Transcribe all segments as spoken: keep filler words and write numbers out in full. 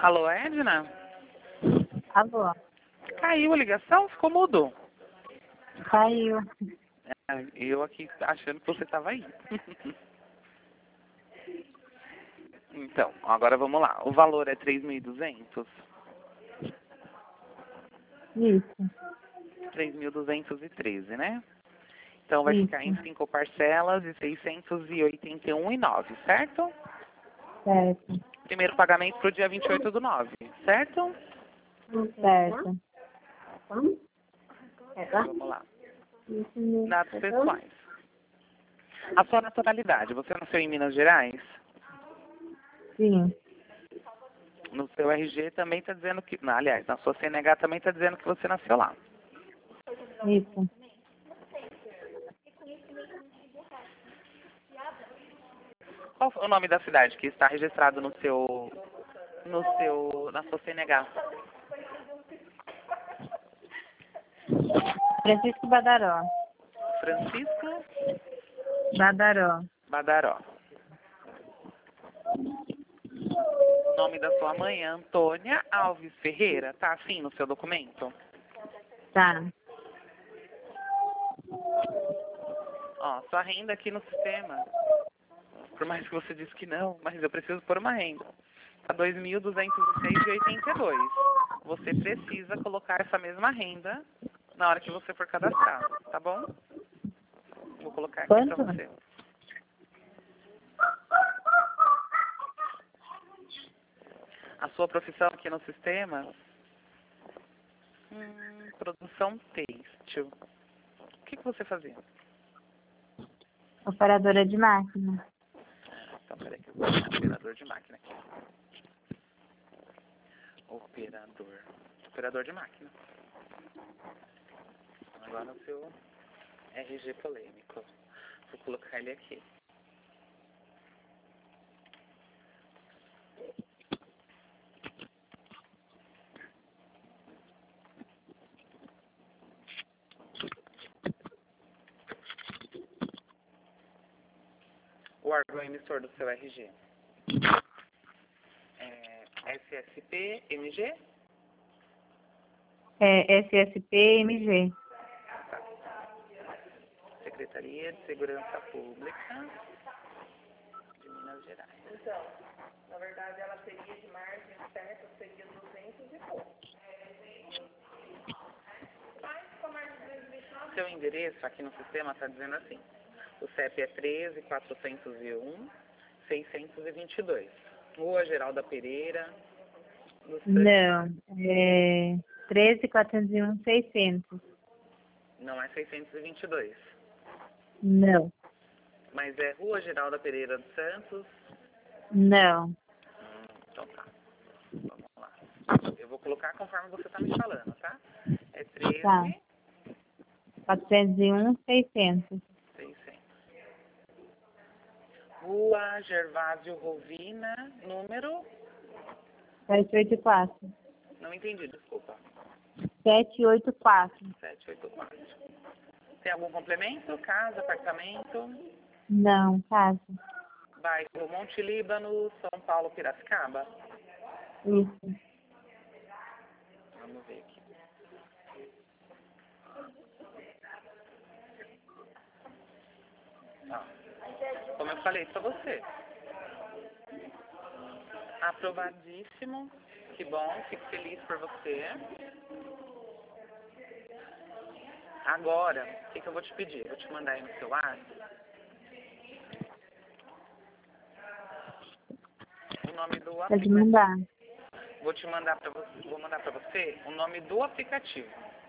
Alô, Edna? Alô? Caiu a ligação? Ficou mudo. Caiu. É, eu aqui achando que você estava aí. Então, agora vamos lá. O valor é três mil e duzentos? Isso. três mil duzentos e treze, né? Então vai Isso. ficar em cinco parcelas de seiscentos e oitenta e um reais e nove centavos, certo? Certo. Primeiro pagamento para o dia vinte e oito do nove, certo? Certo. Vamos lá. Dados pessoais. A sua naturalidade, você nasceu em Minas Gerais? Sim. No seu R G também está dizendo que... Não, aliás, na sua C N H também está dizendo que você nasceu lá. Isso. Qual o nome da cidade que está registrado no seu... No seu... Na sua C N H? Francisco Badaró. Francisco Badaró. Badaró. Nome da sua mãe é Antônia Alves Ferreira. Tá assim no seu documento? Tá. Ó, sua renda aqui no sistema. Por mais que você disse que não, mas eu preciso pôr uma renda. Tá dois mil duzentos e seis reais e oitenta e dois centavos. Você precisa colocar essa mesma renda na hora que você for cadastrar, tá bom? Vou colocar aqui pra Quanto? você. A sua profissão aqui no sistema? Hum, produção têxtil. O que, que você fazia? Operadora de máquina. Então, peraí que eu vou colocar operador de máquina aqui. Operador. Operador de máquina. Agora o seu R G polêmico. Vou colocar ele aqui. O órgão emissor do seu R G é S S P M G? É S S P M G. Tá. Secretaria de Segurança Pública de Minas Gerais. Então, na verdade, ela seria de margem certa, seria duzentos e pouco. Seu endereço aqui no sistema está dizendo assim. O C E P é treze, quatrocentos e um, seiscentos e vinte e dois. Rua Geralda Pereira. Não. É treze, quatrocentos e um, seiscentos. Não é seiscentos e vinte e dois. Não. Mas é Rua Geralda Pereira dos Santos. Não. Hum, então tá. Vamos lá. Eu vou colocar conforme você está me falando, tá? É treze, Tá. quatrocentos e um, seiscentos. seiscentos. Rua Gervásio Rovina, número... sete oito quatro. Não entendi, desculpa. sete oito quatro. sete oito quatro. Tem algum complemento? Casa, apartamento? Não, casa. Bairro Monte Líbano, São Paulo, Piracicaba? Isso. Vamos ver aqui. Tá. Como eu falei pra você. Aprovadíssimo. Que bom, fico feliz por você. Agora, o que, que eu vou te pedir? Eu vou te mandar aí no seu ar o nome do Pode aplicativo. mandar. Vou te mandar para você, vou mandar para você o nome do aplicativo.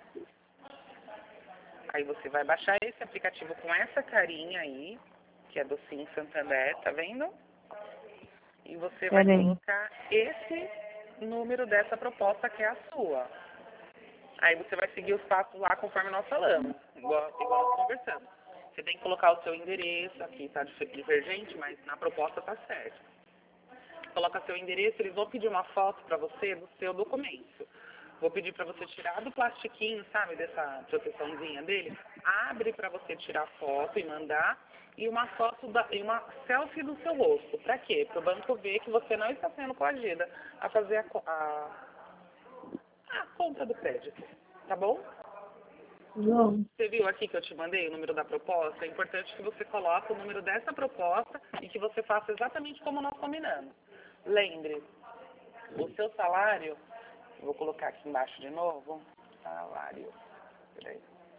Aí você vai baixar esse aplicativo com essa carinha aí, que é do Sim Santander, tá vendo? E você vai Peraí. colocar esse número dessa proposta que é a sua. Aí você vai seguir os passos lá conforme nós falamos, igual, igual nós conversamos. Você tem que colocar o seu endereço, aqui tá divergente, mas na proposta tá certo. Coloca seu endereço, eles vão pedir uma foto para você do seu documento. Vou pedir para você tirar do plastiquinho, sabe, dessa proteçãozinha dele. Abre para você tirar foto e mandar. E uma foto, da, e uma selfie do seu rosto. Para quê? Para o banco ver que você não está sendo coagida a fazer a, co- a, a conta do crédito. Tá bom? Bom. Você viu aqui que eu te mandei o número da proposta? É importante que você coloque o número dessa proposta e que você faça exatamente como nós combinamos. Lembre, o seu salário, vou colocar aqui embaixo de novo, salário, peraí,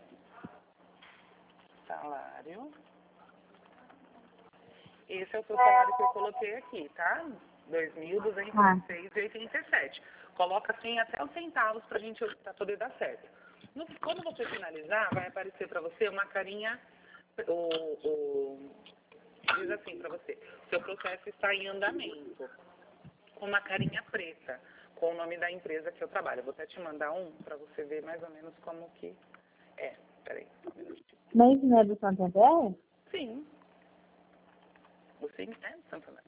salário, esse é o seu salário que eu coloquei aqui, tá? dois mil duzentos e seis reais e oitenta e sete. Coloca assim até os centavos pra gente pra poder dar certo. No, quando você finalizar, vai aparecer para você uma carinha, o, o, diz assim para você, seu processo está em andamento, com uma carinha preta, com o nome da empresa que eu trabalho. Eu vou até te mandar um para você ver mais ou menos como que é. Peraí, só um minutinho. Mas não é do Santander? Sim. Você é de Santander.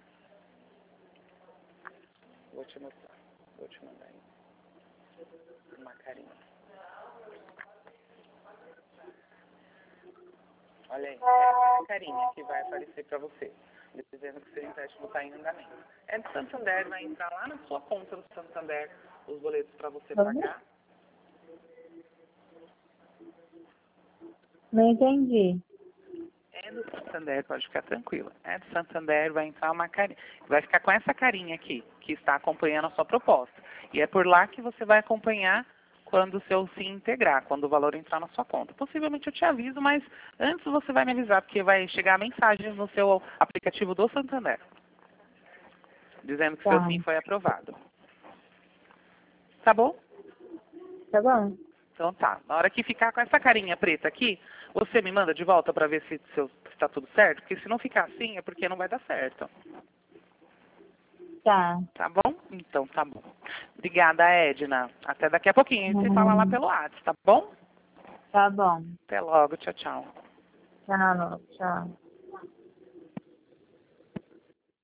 Vou te mostrar, vou te mandar aí. Uma carinha. Olha aí, essa é a carinha que vai aparecer para você, dizendo que seu empréstimo está em andamento. É do Santander, vai entrar lá na sua conta do Santander os boletos para você pagar. Não entendi. É do Santander, pode ficar tranquila. É do Santander, vai entrar uma carinha. Vai ficar com essa carinha aqui, que está acompanhando a sua proposta. E é por lá que você vai acompanhar quando o seu sim integrar, quando o valor entrar na sua conta. Possivelmente eu te aviso, mas antes você vai me avisar, porque vai chegar a mensagem no seu aplicativo do Santander, dizendo que o Tá. seu sim foi aprovado. Tá bom? Tá bom. Então tá. Na hora que ficar com essa carinha preta aqui, você me manda de volta para ver se está tudo certo, porque se não ficar assim é porque não vai dar certo. Tá. Tá bom? Então tá bom. Obrigada, Edna. Até daqui a pouquinho. A gente se fala lá pelo WhatsApp, tá bom? Tá bom. Até logo. Tchau, tchau. Tchau, tchau.